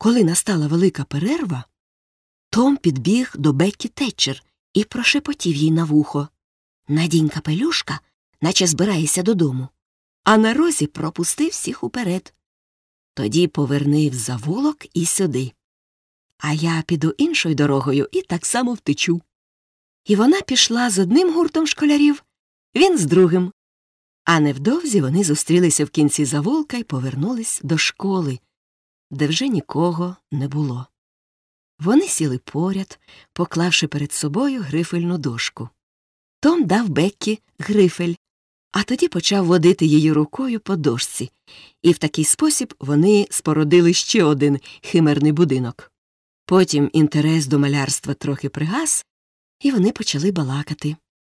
Коли настала велика перерва, Том підбіг до Беккі Тетчер і прошепотів їй на вухо: «Надінь капелюшка, наче збираєшся додому». А на розі пропустив всіх уперед. Тоді поверни в завулок і сюди. А я піду іншою дорогою і так само втечу. І вона пішла з одним гуртом школярів, він з другим. А невдовзі вони зустрілися в кінці завулка і повернулись до школи, де вже нікого не було. Вони сіли поряд, поклавши перед собою грифельну дошку. Том дав Беккі грифель, а тоді почав водити її рукою по дошці. І в такий спосіб вони спорудили ще один химерний будинок. Потім інтерес до малярства трохи пригас, і вони почали балакати.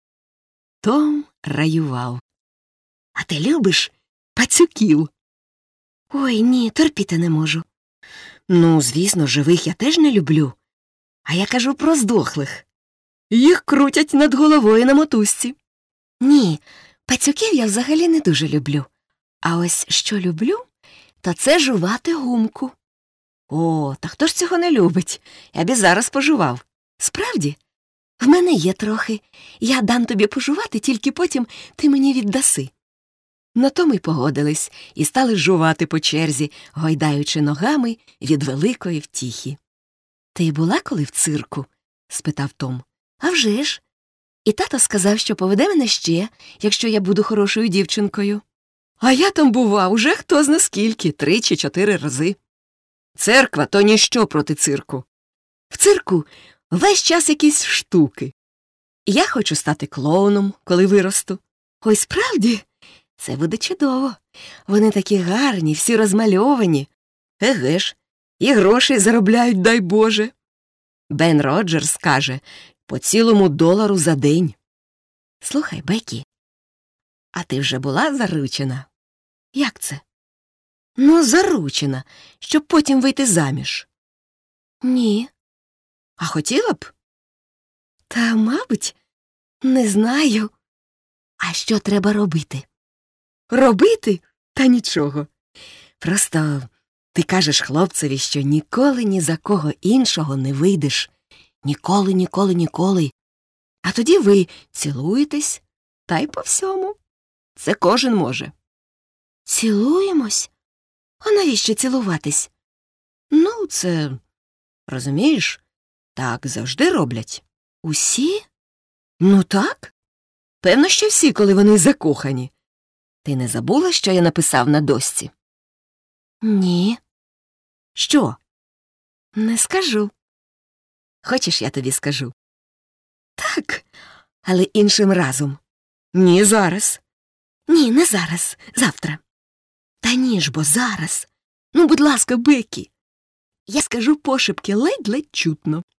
Том раював. «А ти любиш пацюків?» «Ой, ні, терпіти не можу». «Ну, звісно, живих я теж не люблю. А я кажу про здохлих. Їх крутять над головою на мотузці». «Ні, пацюків я взагалі не дуже люблю. А ось що люблю, то це жувати гумку». «О, та хто ж цього не любить? Я б і зараз пожував». «Справді? В мене є трохи. Я дам тобі пожувати, тільки потім ти мені віддаси». На тому й погодились і стали жувати по черзі, гойдаючи ногами від великої втіхи. «Ти була коли в цирку?» – спитав Том. «А вже ж. І тато сказав, що поведе мене ще, якщо я буду хорошою дівчинкою». «А я там бував уже хто зна скільки, 3 чи 4 рази. Церква – то ніщо проти цирку. В цирку весь час якісь штуки. Я хочу стати клоуном, коли виросту». «Ой, справді? Це буде чудово. Вони такі гарні, всі розмальовані. Еге ж, і грошей заробляють, дай Боже. Бен Роджерс каже, по цілому $1 за день». «Слухай, Беккі, а ти вже була заручена?» «Як це?» «Ну, заручена, щоб потім вийти заміж». «Ні». «А хотіла б?» «Та, мабуть, не знаю». «А що треба робити?» «Робити? Та нічого. Просто ти кажеш хлопцеві, що ніколи ні за кого іншого не вийдеш. Ніколи, ніколи, ніколи. А тоді ви цілуєтесь, та й по всьому. Це кожен може». «Цілуємось? А навіщо цілуватись?» «Ну, це, розумієш, так завжди роблять». «Усі?» «Ну так. Певно, що всі, коли вони закохані. Ти не забула, що я написав на дошці?» «Ні». «Що?» «Не скажу». «Хочеш, я тобі скажу?» «Так, але іншим разом». «Ні, зараз». «Ні, не зараз, завтра». «Та ні ж бо зараз. Ну, будь ласка, Беккі». Я скажу пошепки ледь-ледь чутно.